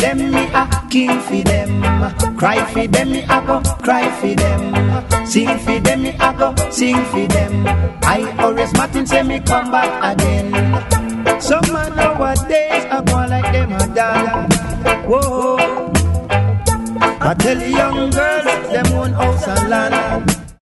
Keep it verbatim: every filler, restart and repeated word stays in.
them, me a king for them. Cry for them, me a go cry for them. Sing for them, me a go sing for them. I always Martin say me come back again. Some man nowadays a go like them a dog. Whoa, I tell the young girls them own house and land.